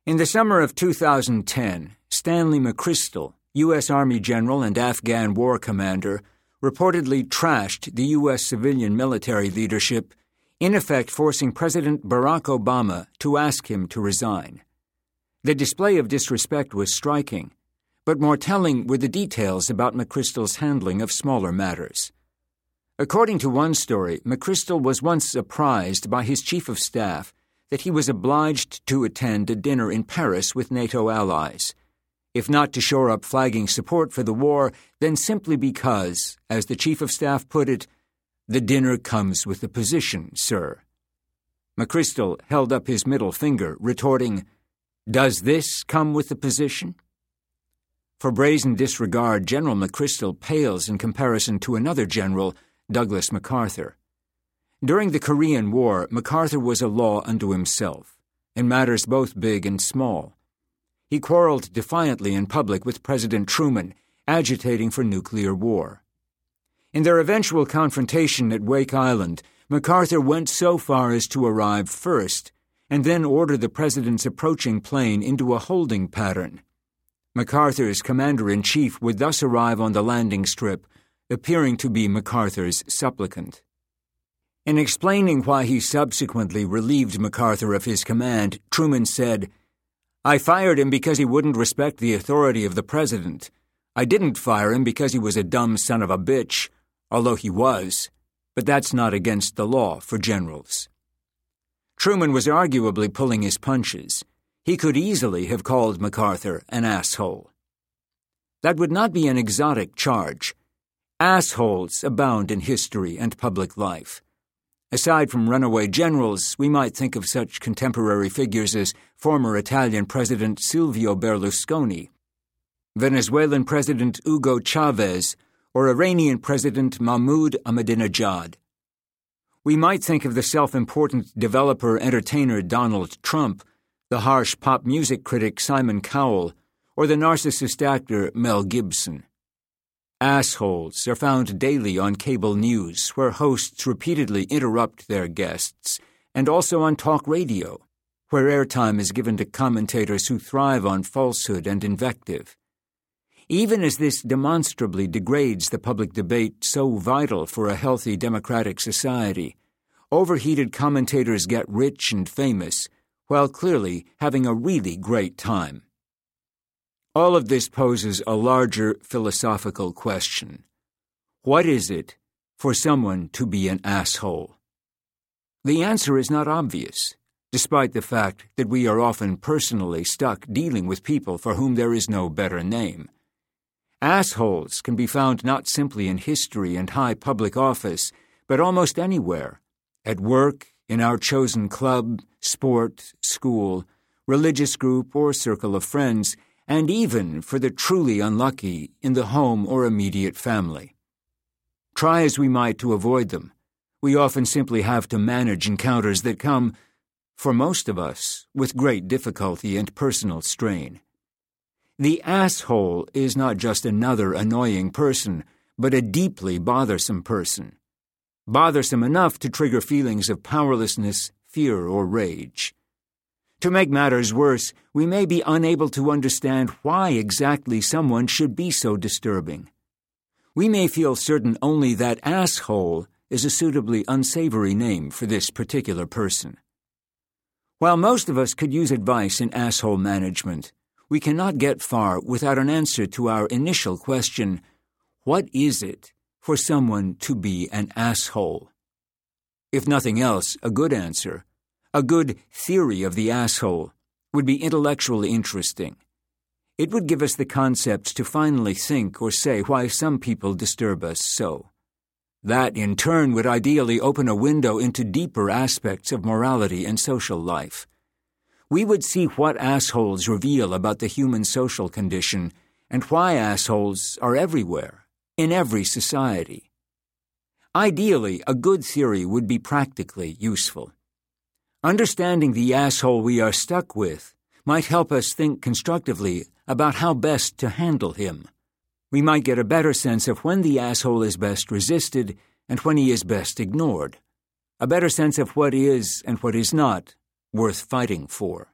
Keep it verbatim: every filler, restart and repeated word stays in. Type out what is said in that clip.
In the summer of two thousand ten, Stanley McChrystal, U S Army general and Afghan war commander, reportedly trashed the U S civilian military leadership, in effect forcing President Barack Obama to ask him to resign. The display of disrespect was striking, but more telling were the details about McChrystal's handling of smaller matters. According to one story, McChrystal was once apprised by his chief of staff that he was obliged to attend a dinner in Paris with NATO allies, if not to shore up flagging support for the war, then simply because, as the chief of staff put it, "The dinner comes with the position, sir." McChrystal held up his middle finger, retorting, "Does this come with the position?" For brazen disregard, General McChrystal pales in comparison to another general, Douglas MacArthur. During the Korean War, MacArthur was a law unto himself, in matters both big and small. He quarreled defiantly in public with President Truman, agitating for nuclear war. In their eventual confrontation at Wake Island, MacArthur went so far as to arrive first, and then order the president's approaching plane into a holding pattern. MacArthur's commander-in-chief would thus arrive on the landing strip, appearing to be MacArthur's supplicant. In explaining why he subsequently relieved MacArthur of his command, Truman said, "I fired him because he wouldn't respect the authority of the president. I didn't fire him because he was a dumb son of a bitch, although he was, but that's not against the law for generals." Truman was arguably pulling his punches. He could easily have called MacArthur an asshole. That would not be an exotic charge. Assholes abound in history and public life. Aside from runaway generals, we might think of such contemporary figures as former Italian President Silvio Berlusconi, Venezuelan President Hugo Chavez, or Iranian President Mahmoud Ahmadinejad. We might think of the self-important developer-entertainer Donald Trump, the harsh pop music critic Simon Cowell, or the narcissist actor Mel Gibson. Assholes are found daily on cable news, where hosts repeatedly interrupt their guests, and also on talk radio, where airtime is given to commentators who thrive on falsehood and invective. Even as this demonstrably degrades the public debate so vital for a healthy democratic society, overheated commentators get rich and famous, while clearly having a really great time. All of this poses a larger philosophical question. What is it for someone to be an asshole? The answer is not obvious, despite the fact that we are often personally stuck dealing with people for whom there is no better name. Assholes can be found not simply in history and high public office, but almost anywhere, at work, in our chosen club, sport, school, religious group, or circle of friends, and even, for the truly unlucky, in the home or immediate family. Try as we might to avoid them, we often simply have to manage encounters that come, for most of us, with great difficulty and personal strain. The asshole is not just another annoying person, but a deeply bothersome person. Bothersome enough to trigger feelings of powerlessness, fear, or rage. To make matters worse, we may be unable to understand why exactly someone should be so disturbing. We may feel certain only that asshole is a suitably unsavory name for this particular person. While most of us could use advice in asshole management, we cannot get far without an answer to our initial question, what is it for someone to be an asshole? If nothing else, a good answer, a good theory of the asshole, would be intellectually interesting. It would give us the concepts to finally think or say why some people disturb us so. That, in turn, would ideally open a window into deeper aspects of morality and social life. We would see what assholes reveal about the human social condition and why assholes are everywhere, in every society. Ideally, a good theory would be practically useful. Understanding the asshole we are stuck with might help us think constructively about how best to handle him. We might get a better sense of when the asshole is best resisted and when he is best ignored. A better sense of what is and what is not worth fighting for.